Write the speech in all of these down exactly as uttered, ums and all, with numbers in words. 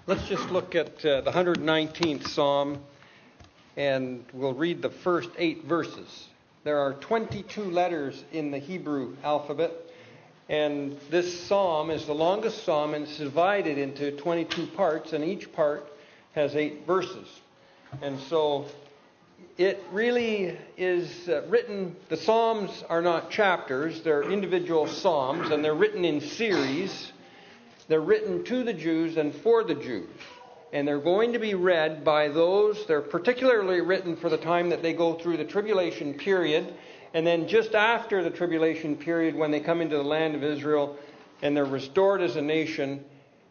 Let's just look at uh, the one hundred nineteenth Psalm, and we'll read the first eight verses. There are twenty-two letters in the Hebrew alphabet, and this psalm is the longest psalm, and it's divided into twenty-two parts, and each part has eight verses. And so it really is uh, written, the psalms are not chapters, they're individual psalms, and they're written in series. They're written to the Jews and for the Jews. And they're going to be read by those, they're particularly written for the time that they go through the tribulation period. And then just after the tribulation period, when they come into the land of Israel and they're restored as a nation,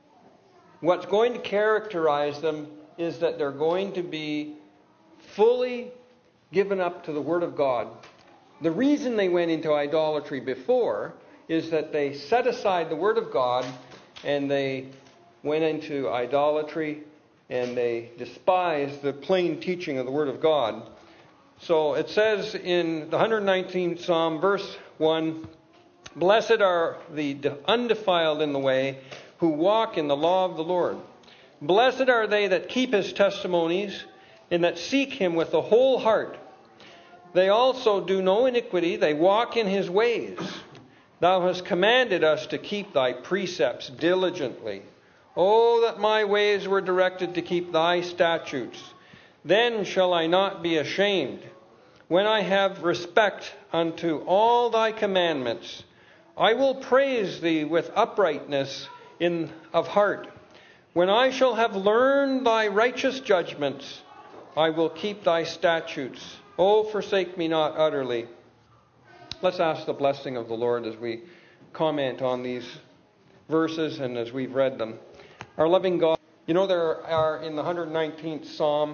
what's going to characterize them is that they're going to be fully given up to the Word of God. The reason they went into idolatry before is that they set aside the Word of God and they went into idolatry and they despised the plain teaching of the Word of God. So it says in the one hundred nineteenth Psalm, verse one, "Blessed are the undefiled in the way, who walk in the law of the Lord. Blessed are they that keep His testimonies, and that seek Him with the whole heart. They also do no iniquity, they walk in His ways. Thou hast commanded us to keep Thy precepts diligently. Oh, that my ways were directed to keep Thy statutes. Then shall I not be ashamed. When I have respect unto all Thy commandments, I will praise Thee with uprightness in of heart. When I shall have learned Thy righteous judgments, I will keep Thy statutes. Oh, forsake me not utterly." Let's ask the blessing of the Lord as we comment on these verses and as we've read them. Our loving God, you know, there are in the one hundred nineteenth Psalm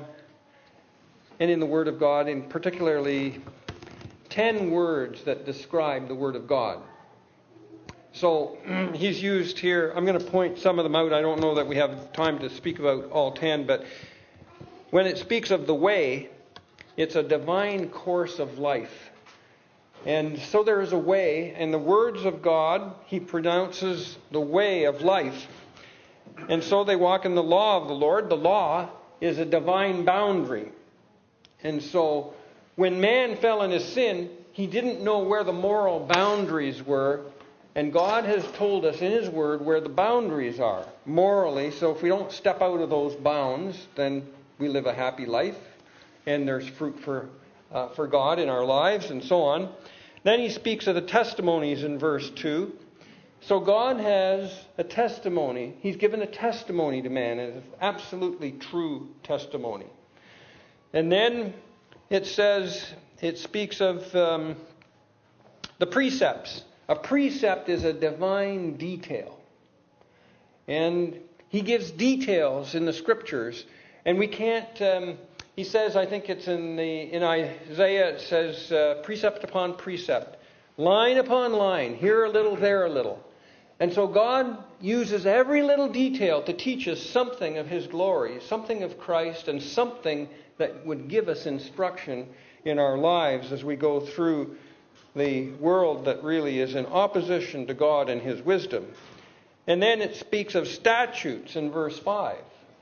and in the Word of God, in particularly ten words that describe the Word of God. So he's used here, I'm going to point some of them out. I don't know that we have time to speak about all ten, but when it speaks of the way, it's a divine course of life. And so there is a way, and the words of God, He pronounces the way of life. And so they walk in the law of the Lord. The law is a divine boundary. And so when man fell into sin, he didn't know where the moral boundaries were. And God has told us in His Word where the boundaries are morally. So if we don't step out of those bounds, then we live a happy life. And there's fruit for uh, for God in our lives and so on. Then he speaks of the testimonies in verse two. So God has a testimony. He's given a testimony to man. And it's absolutely true testimony. And then it says, it speaks of um, the precepts. A precept is a divine detail. And He gives details in the Scriptures. And we can't... Um, He says, I think it's in the in Isaiah, it says uh, precept upon precept, line upon line, here a little, there a little. And so God uses every little detail to teach us something of His glory, something of Christ, and something that would give us instruction in our lives as we go through the world that really is in opposition to God and His wisdom. And then it speaks of statutes in verse five.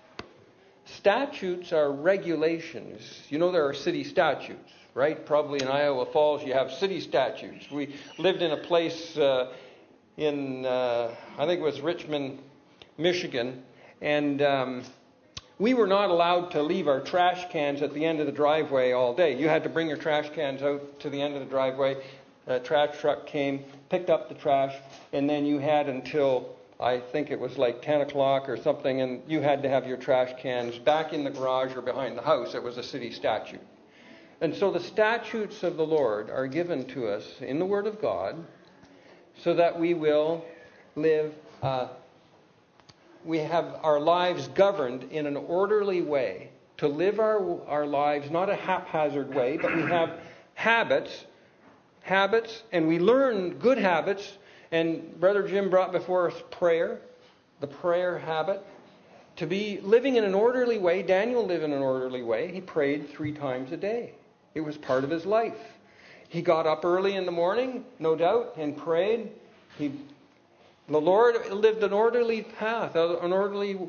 Statutes are regulations. You know there are city statutes, right? Probably in Iowa Falls you have city statutes. We lived in a place uh, in, uh, I think it was Richmond, Michigan, and um, we were not allowed to leave our trash cans at the end of the driveway all day. You had to bring your trash cans out to the end of the driveway. A trash truck came, picked up the trash, and then you had until... I think it was like ten o'clock or something, and you had to have your trash cans back in the garage or behind the house. It was a city statute. And so the statutes of the Lord are given to us in the Word of God so that we will live, uh, we have our lives governed in an orderly way, to live our, our lives not a haphazard way, but we have habits, habits, and we learn good habits. And Brother Jim brought before us prayer, the prayer habit. To be living in an orderly way. Daniel lived in an orderly way. He prayed three times a day. It was part of his life. He got up early in the morning, no doubt, and prayed. He, the Lord lived an orderly path, an orderly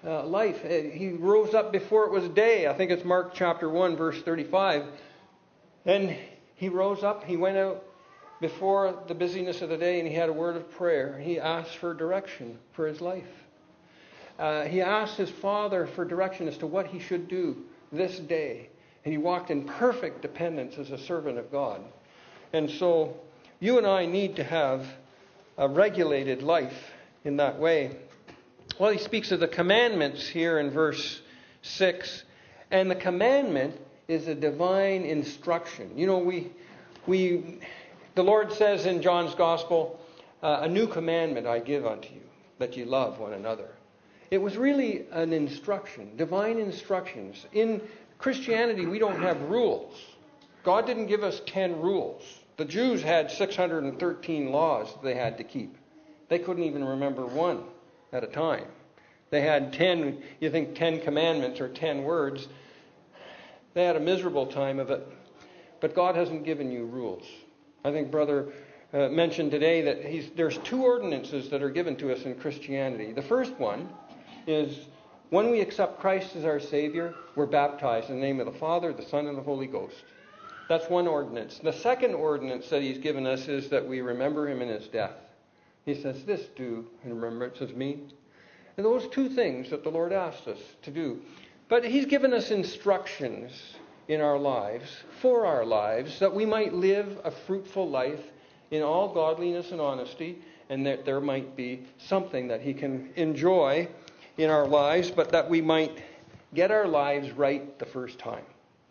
uh, life. He rose up before it was day. I think it's Mark chapter one, verse thirty-five. And he rose up, he went out before the busyness of the day, and he had a word of prayer. He asked for direction for his life. Uh, he asked his Father for direction as to what he should do this day. And he walked in perfect dependence as a servant of God. And so you and I need to have a regulated life in that way. Well, he speaks of the commandments here in verse six. And the commandment is a divine instruction. You know, we, we, the Lord says in John's Gospel, uh, a new commandment I give unto you, that you love one another. It was really an instruction, divine instructions. In Christianity, we don't have rules. God didn't give us ten rules. The Jews had six hundred thirteen laws they had to keep. They couldn't even remember one at a time. They had ten, you think ten commandments or ten words. They had a miserable time of it. But God hasn't given you rules. I think Brother uh, mentioned today that he's, there's two ordinances that are given to us in Christianity. The first one is when we accept Christ as our Savior, we're baptized in the name of the Father, the Son, and the Holy Ghost. That's one ordinance. The second ordinance that he's given us is that we remember him in his death. He says, this do in remembrance of me. And those two things that the Lord asked us to do. But he's given us instructions in our lives, for our lives, that we might live a fruitful life in all godliness and honesty, and that there might be something that he can enjoy in our lives, but that we might get our lives right the first time.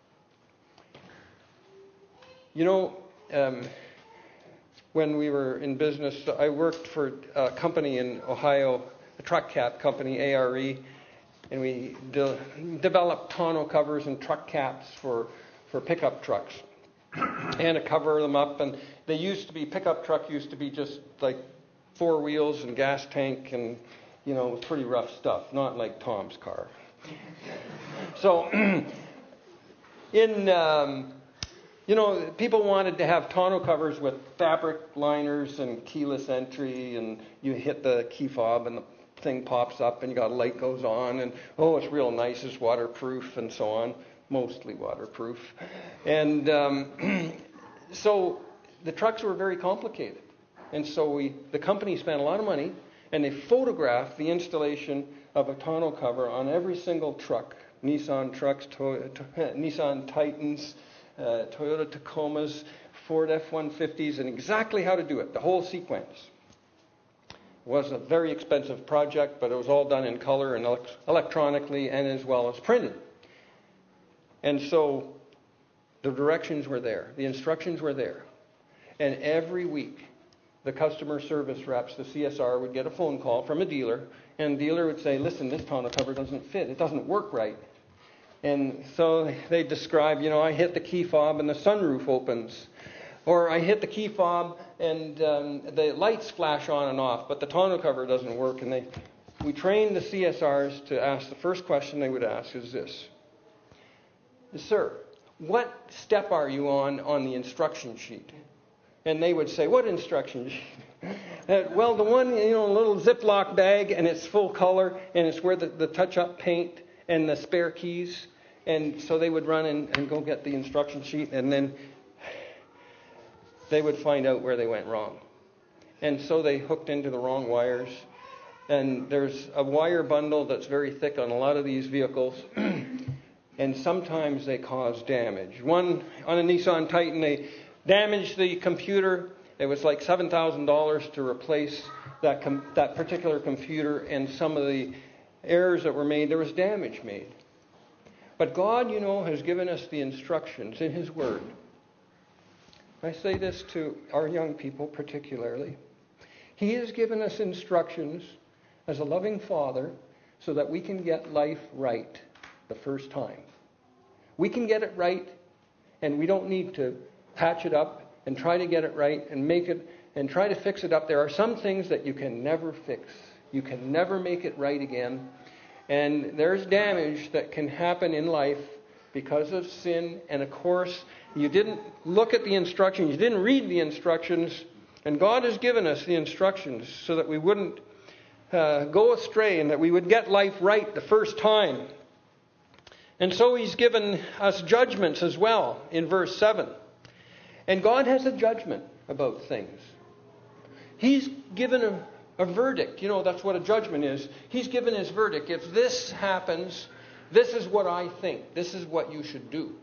You know, um, when we were in business, I worked for a company in Ohio, a truck cap company, A R E, and we de- developed tonneau covers and truck caps for, for pickup trucks. And to cover them up, and they used to be, pickup truck used to be just like four wheels and gas tank, and you know, it was pretty rough stuff, not like Tom's car. So, in, um, you know, people wanted to have tonneau covers with fabric liners and keyless entry, and you hit the key fob and the thing pops up and you got a light goes on, and oh, it's real nice, it's waterproof and so on, mostly waterproof. And um, so the trucks were very complicated. And so we, the company spent a lot of money, and they photographed the installation of a tonneau cover on every single truck. Nissan trucks, to, to, Nissan Titans, uh, Toyota Tacomas, Ford F one fifties, and exactly how to do it, the whole sequence. It was a very expensive project, but it was all done in color and elect- electronically and as well as printed. And so the directions were there, the instructions were there. And every week, the customer service reps, the C S R, would get a phone call from a dealer, and the dealer would say, listen, this tonneau cover doesn't fit. It doesn't work right. And so they describe, you know, I hit the key fob and the sunroof opens. Or I hit the key fob and um, the lights flash on and off, but the tonneau cover doesn't work. And they, we trained the C S Rs to ask, the first question they would ask is this. Sir, what step are you on on the instruction sheet? And they would say, what instruction sheet? uh, well, the one, you know, a little Ziploc bag, and it's full color, and it's where the, the touch-up paint and the spare keys. And so they would run and, and go get the instruction sheet, and then they would find out where they went wrong. And so they hooked into the wrong wires. And there's a wire bundle that's very thick on a lot of these vehicles. And sometimes they cause damage. One, on a Nissan Titan, they damaged the computer. It was like seven thousand dollars to replace that com- that particular computer, and some of the errors that were made, there was damage made. But God, you know, has given us the instructions in His Word. I say this to our young people particularly. He has given us instructions as a loving Father so that we can get life right the first time. We can get it right, and we don't need to patch it up and try to get it right and make it and try to fix it up. There are some things that you can never fix. You can never make it right again. And there's damage that can happen in life because of sin. And of course, you didn't look at the instructions. You didn't read the instructions. And God has given us the instructions so that we wouldn't uh, go astray and that we would get life right the first time. And so he's given us judgments as well in verse seven. And God has a judgment about things. He's given a, a verdict. You know, that's what a judgment is. He's given his verdict. If this happens, this is what I think. This is what you should do.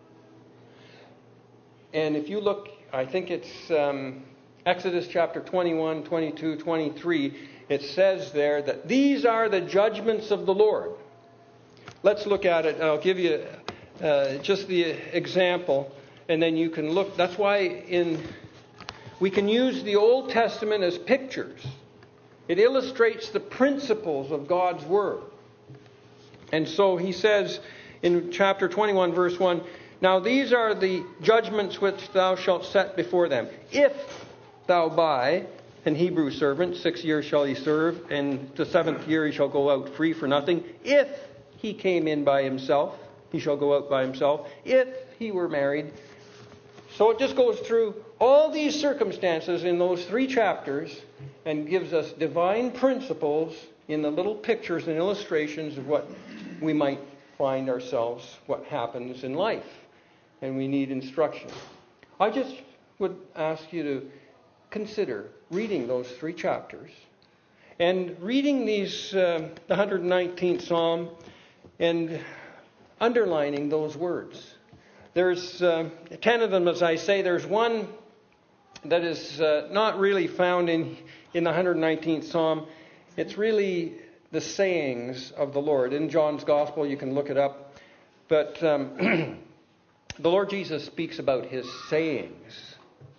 And if you look, I think it's um, Exodus chapter twenty-one, twenty-two, twenty-three, it says there that these are the judgments of the Lord. Let's look at it. I'll give you uh, just the example, and then you can look. That's why in we can use the Old Testament as pictures. It illustrates the principles of God's Word. And so he says in chapter twenty-one, verse one, now these are the judgments which thou shalt set before them. If thou buy an Hebrew servant, six years shall he serve, and the seventh year he shall go out free for nothing. If he came in by himself, he shall go out by himself. If he were married. So it just goes through all these circumstances in those three chapters and gives us divine principles in the little pictures and illustrations of what we might find ourselves, what happens in life. And we need instruction. I just would ask you to consider reading those three chapters and reading these, uh, the one hundred nineteenth Psalm, and underlining those words. There's uh, ten of them, as I say. There's one that is uh, not really found in, in the one hundred nineteenth Psalm. It's really the sayings of the Lord. In John's Gospel, you can look it up. But um, the Lord Jesus speaks about his sayings.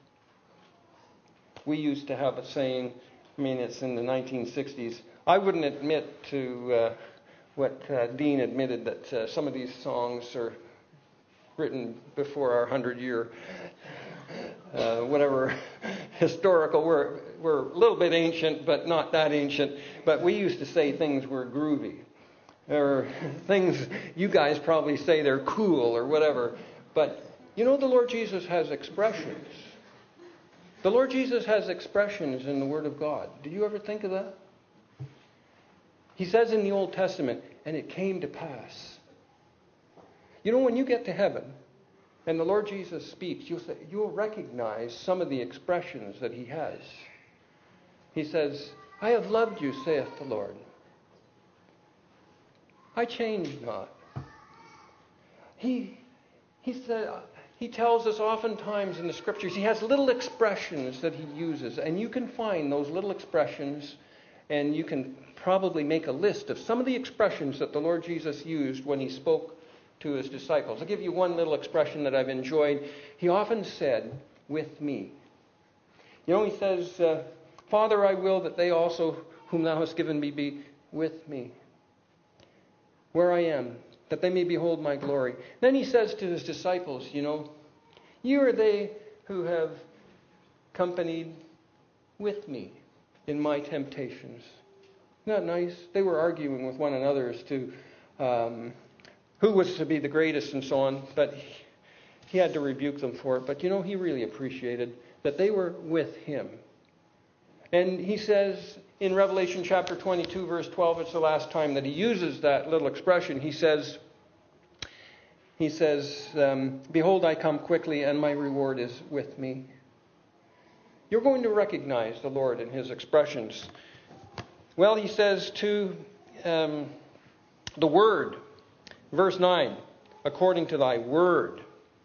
We used to have a saying, I mean, it's in the nineteen sixties. I wouldn't admit to uh, what uh, Dean admitted, that uh, some of these songs are written before our hundred-year, uh, whatever, historical. We're, we're a little bit ancient, but not that ancient. But we used to say things were groovy. Or things you guys probably say they're cool or whatever. But, you know, the Lord Jesus has expressions. The Lord Jesus has expressions in the Word of God. Did you ever think of that? He says in the Old Testament, and it came to pass. You know, when you get to heaven and the Lord Jesus speaks, you'll say, you'll recognize some of the expressions that he has. He says, I have loved you, saith the Lord. I change not. He, he said, he tells us oftentimes in the Scriptures, he has little expressions that he uses. And you can find those little expressions, and you can probably make a list of some of the expressions that the Lord Jesus used when he spoke to his disciples. I'll give you one little expression that I've enjoyed. He often said, with me. You know, he says, uh, Father, I will that they also, whom thou hast given me, be with me, where I am, that they may behold my glory. Then he says to his disciples, you know, you are they who have companied with me in my temptations. Isn't that nice? They were arguing with one another as to um, who was to be the greatest and so on, but he, he had to rebuke them for it. But you know, he really appreciated that they were with him. And he says in Revelation chapter twenty-two, verse twelve, it's the last time that he uses that little expression. He says, he says, um, behold, I come quickly, and my reward is with me. You're going to recognize the Lord in his expressions. Well, he says to um, the Word, verse nine, according to thy word.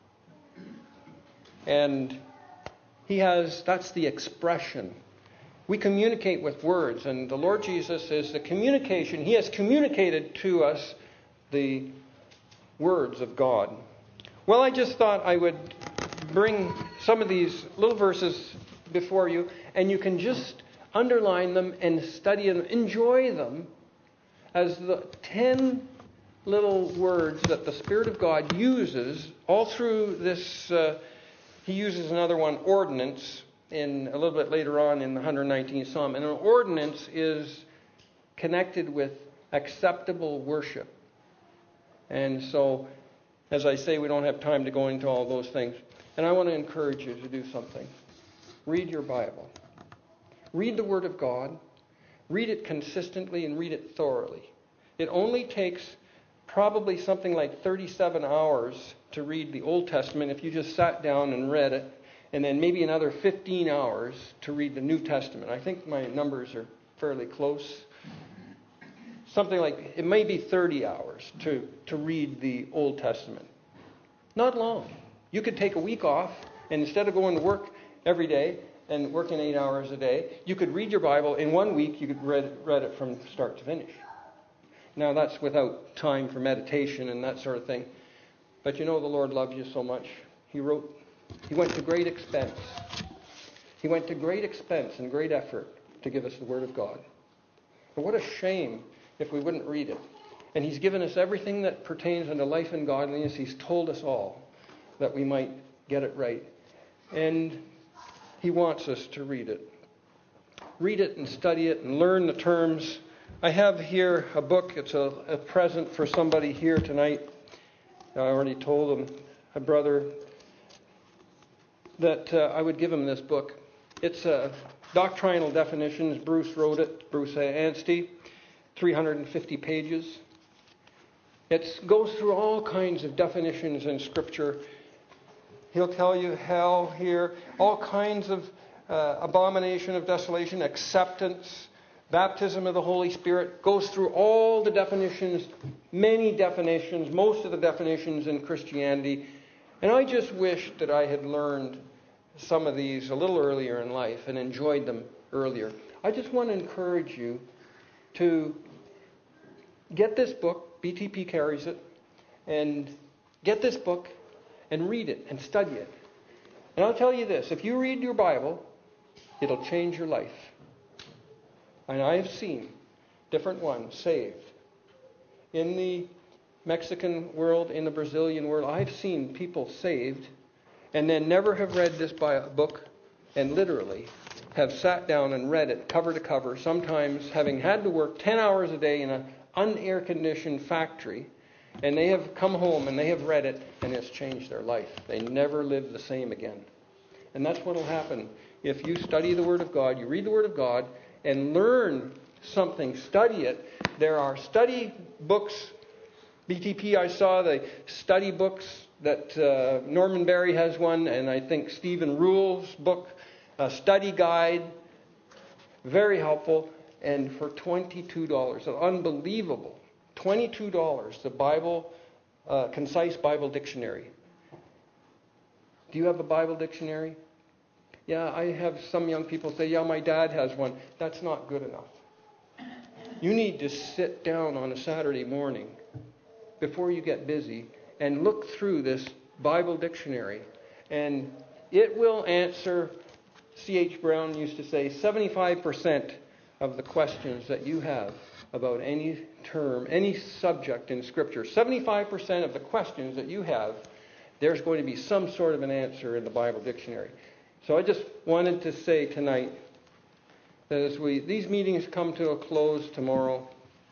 And he has, that's the expression. We communicate with words, and the Lord Jesus is the communication. He has communicated to us the words of God. Well, I just thought I would bring some of these little verses before you, and you can just underline them and study them, enjoy them as the ten little words that the Spirit of God uses all through this. Uh, he uses another one, ordinance, in a little bit later on in the one hundred nineteenth Psalm. And an ordinance is connected with acceptable worship. And so, as I say, we don't have time to go into all those things. And I want to encourage you to do something. Read your Bible. Read the Word of God. Read it consistently and read it thoroughly. It only takes probably something like thirty-seven hours to read the Old Testament if you just sat down and read it, and then maybe another fifteen hours to read the New Testament. I think my numbers are fairly close. Something like, it may be thirty hours to, to read the Old Testament. Not long. You could take a week off, and instead of going to work every day and working eight hours a day, you could read your Bible. In one week, you could read, read it from start to finish. Now, that's without time for meditation and that sort of thing. But you know the Lord loves you so much. He wrote, He went to great expense. He went to great expense and great effort to give us the Word of God. But what a shame if we wouldn't read it. And He's given us everything that pertains unto life and godliness. He's told us all that we might get it right. And He wants us to read it. Read it and study it and learn the terms. I have here a book. It's a, a present for somebody here tonight. I already told him, a brother, that uh, I would give him this book. It's uh, Doctrinal Definitions. Bruce wrote it, Bruce Anstey, three hundred fifty pages. It goes through all kinds of definitions in Scripture. He'll tell you hell here, all kinds of uh, abomination of desolation, acceptance, baptism of the Holy Spirit. Goes through all the definitions, many definitions, most of the definitions in Christianity. And I just wish that I had learned some of these a little earlier in life and enjoyed them earlier. I just want to encourage you to get this book. B T P carries it. And get this book and read it and study it. And I'll tell you this, if you read your Bible, it'll change your life. And I have seen different ones saved. In the Mexican world, in the Brazilian world, I've seen people saved and then never have read this book and literally have sat down and read it cover to cover, sometimes having had to work ten hours a day in an un-air-conditioned factory. And they have come home and they have read it and it's changed their life. They never live the same again. And that's what will happen if you study the Word of God, you read the Word of God and learn something, study it. There are study books. B T P, I saw the study books that uh, Norman Berry has one, and I think Stephen Rule's book, a study guide, very helpful, and for twenty-two dollars, an unbelievable twenty-two dollars, the Bible, uh, Concise Bible Dictionary. Do you have a Bible dictionary? Yeah, I have some young people say, yeah, my dad has one. That's not good enough. You need to sit down on a Saturday morning before you get busy and look through this Bible dictionary. And it will answer, C H Brown used to say, seventy-five percent of the questions that you have about any term, any subject in Scripture. seventy-five percent of the questions that you have, there's going to be some sort of an answer in the Bible dictionary. So I just wanted to say tonight that as we these meetings come to a close tomorrow,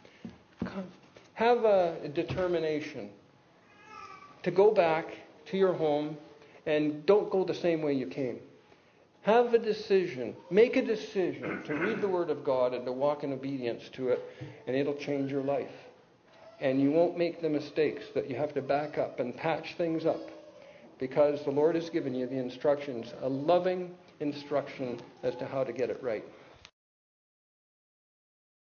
have a determination to go back to your home and don't go the same way you came. Have a decision. Make a decision to read the Word of God and to walk in obedience to it, and it'll change your life. And you won't make the mistakes that you have to back up and patch things up, because the Lord has given you the instructions, a loving instruction as to how to get it right.